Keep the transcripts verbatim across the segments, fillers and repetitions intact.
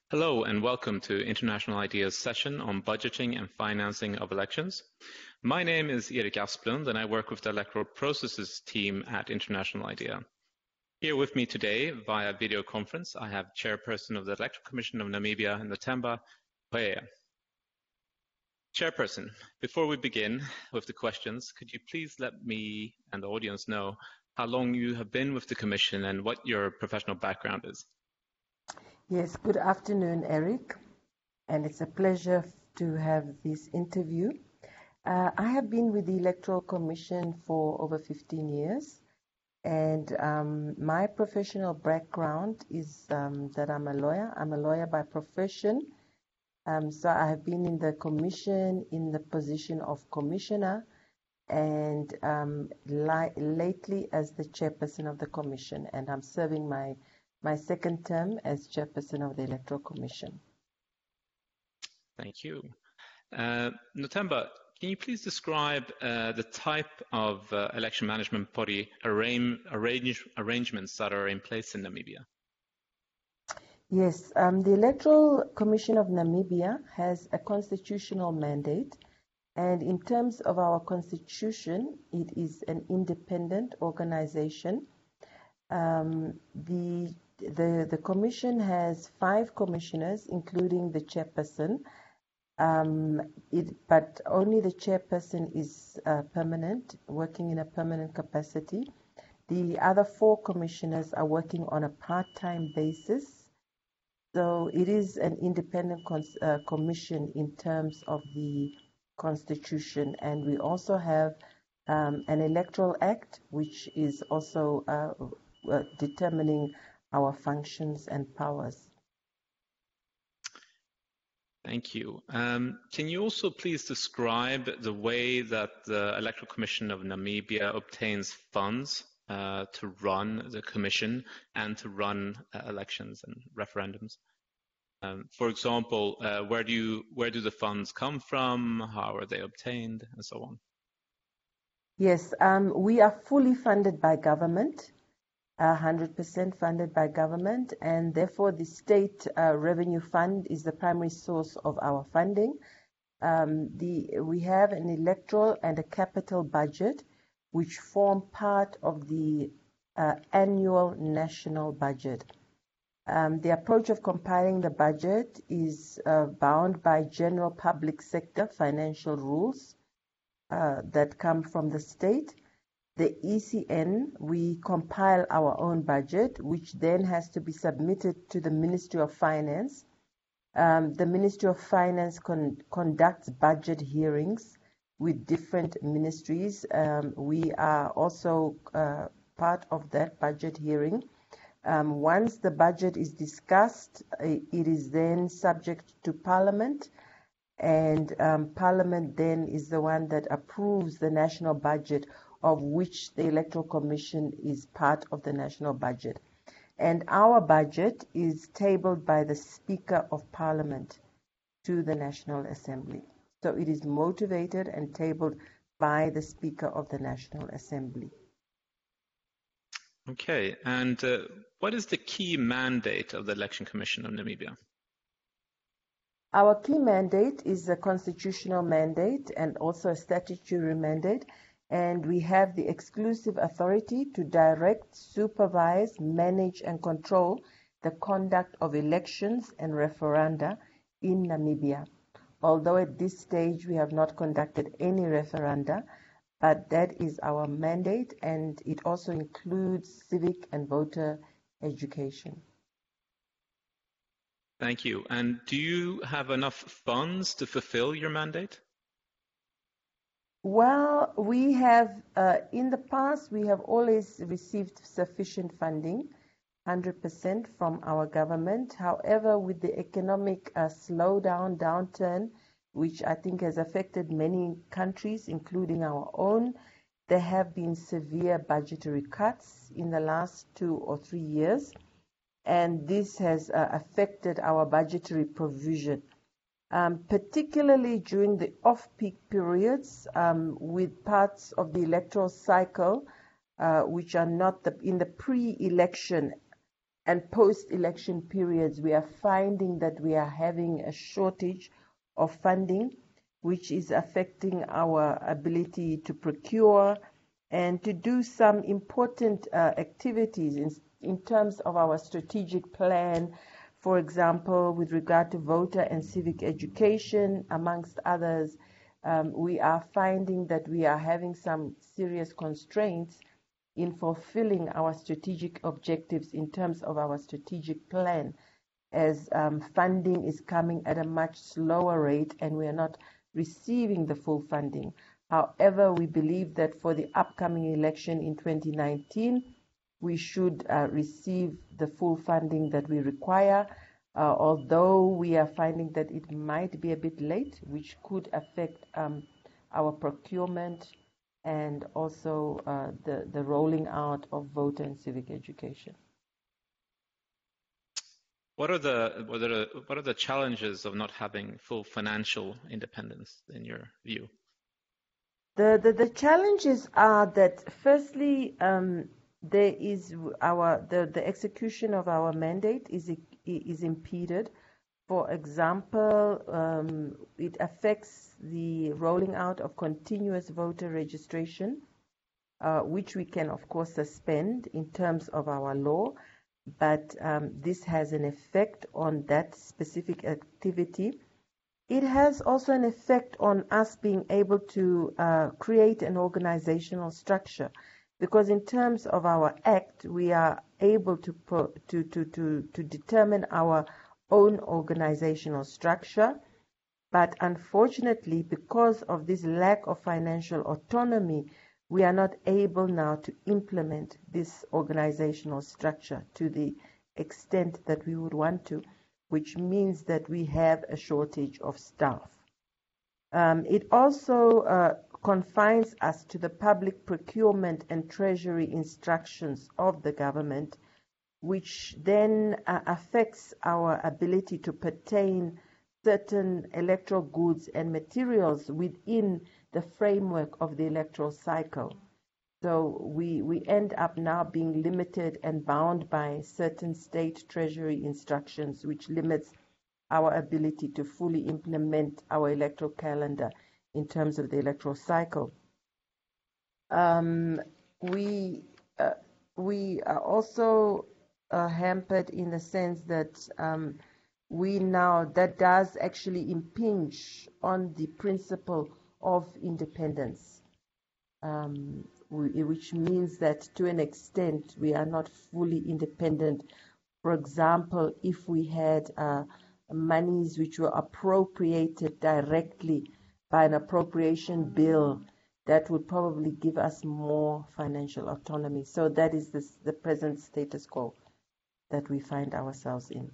Hello and welcome to International Ideas session on budgeting and financing of elections. My name is Erik Asplund and I work with the electoral processes team at International Idea. Here with me today via video conference, I have Chairperson of the Electoral Commission of Namibia, Nothemba Hwea. Chairperson, before we begin with the questions, could you please let me and the audience know how long you have been with the Commission and what your professional background is? Yes, good afternoon, Eric, and it's a pleasure to have this interview. Uh, I have been with the Electoral Commission for over fifteen years, and um, my professional background is um, that I'm a lawyer. I'm a lawyer by profession, um, so I have been in the Commission in the position of Commissioner, and um, li lately as the Chairperson of the Commission, and I'm serving my my second term as Chairperson of the Electoral Commission. Thank you. Uh, Nothemba, can you please describe uh, the type of uh, election management body arrange, arrange, arrangements that are in place in Namibia? Yes, um, the Electoral Commission of Namibia has a constitutional mandate, and in terms of our constitution, it is an independent organization. Um, the The, the commission has five commissioners, including the chairperson, um, it, but only the chairperson is uh, permanent, working in a permanent capacity. The other four commissioners are working on a part-time basis. So it is an independent uh, commission in terms of the constitution. And we also have um, an electoral act, which is also uh, uh, determining our functions and powers. Thank you. Um, can you also please describe the way that the Electoral Commission of Namibia obtains funds uh, to run the commission and to run uh, elections and referendums? Um, for example, uh, where do you where do the funds come from? How are they obtained, and so on? Yes, um, we are fully funded by government. one hundred percent funded by government, and therefore the state uh, revenue fund is the primary source of our funding. Um, the, we have an electoral and a capital budget, which form part of the uh, annual national budget. Um, the approach of compiling the budget is uh, bound by general public sector financial rules uh, that come from the state. The E C N, we compile our own budget, which then has to be submitted to the Ministry of Finance. Um, the Ministry of Finance con conducts budget hearings with different ministries. Um, we are also uh, part of that budget hearing. Um, once the budget is discussed, it is then subject to Parliament, and um, Parliament then is the one that approves the national budget, of which the Electoral Commission is part of the national budget. And our budget is tabled by the Speaker of Parliament to the National Assembly. So it is motivated and tabled by the Speaker of the National Assembly. Okay, and uh, what is the key mandate of the Election Commission of Namibia? Our key mandate is a constitutional mandate and also a statutory mandate. And we have the exclusive authority to direct, supervise, manage, and control the conduct of elections and referenda in Namibia. Although at this stage we have not conducted any referenda, but that is our mandate, and it also includes civic and voter education. Thank you. And do you have enough funds to fulfill your mandate? Well, we have, uh, in the past, we have always received sufficient funding, one hundred percent from our government. However, with the economic uh, slowdown, downturn, which I think has affected many countries, including our own, there have been severe budgetary cuts in the last two or three years, and this has uh, affected our budgetary provision. Um, particularly during the off-peak periods um, with parts of the electoral cycle uh, which are not the, in the pre-election and post-election periods, we are finding that we are having a shortage of funding, which is affecting our ability to procure and to do some important uh, activities in, in terms of our strategic plan, for example, with regard to voter and civic education, amongst others. Um, we are finding that we are having some serious constraints in fulfilling our strategic objectives in terms of our strategic plan, as um, funding is coming at a much slower rate and we are not receiving the full funding. However, we believe that for the upcoming election in twenty nineteen, we should uh, receive the full funding that we require, uh, although we are finding that it might be a bit late, which could affect um, our procurement and also uh, the, the rolling out of voter and civic education. What are the what are the, what are the challenges of not having full financial independence in your view? The the, the challenges are that firstly, um, there is our the, the execution of our mandate is is impeded. For example, um, it affects the rolling out of continuous voter registration, uh, which we can of course suspend in terms of our law. But um, this has an effect on that specific activity. It has also an effect on us being able to uh, create an organizational structure, because in terms of our act, we are able to, pro to, to, to, to determine our own organizational structure. But unfortunately, because of this lack of financial autonomy, we are not able now to implement this organizational structure to the extent that we would want to, which means that we have a shortage of staff. Um, it also uh, confines us to the public procurement and treasury instructions of the government, which then uh, affects our ability to pertain certain electoral goods and materials within the framework of the electoral cycle. So we, we end up now being limited and bound by certain state treasury instructions, which limits our ability to fully implement our electoral calendar in terms of the electoral cycle. Um, we, uh, we are also uh, hampered in the sense that um, we now, that does actually impinge on the principle of independence, um, we, which means that to an extent we are not fully independent. For example, if we had uh, monies which were appropriated directly by an appropriation bill, that would probably give us more financial autonomy. So that is the, the present status quo that we find ourselves in.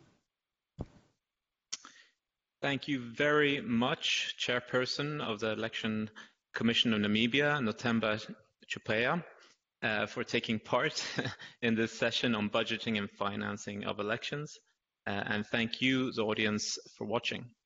Thank you very much, Chairperson of the Election Commission of Namibia, Nothemba Chupea, uh, for taking part in this session on budgeting and financing of elections. Uh, and thank you, the audience, for watching.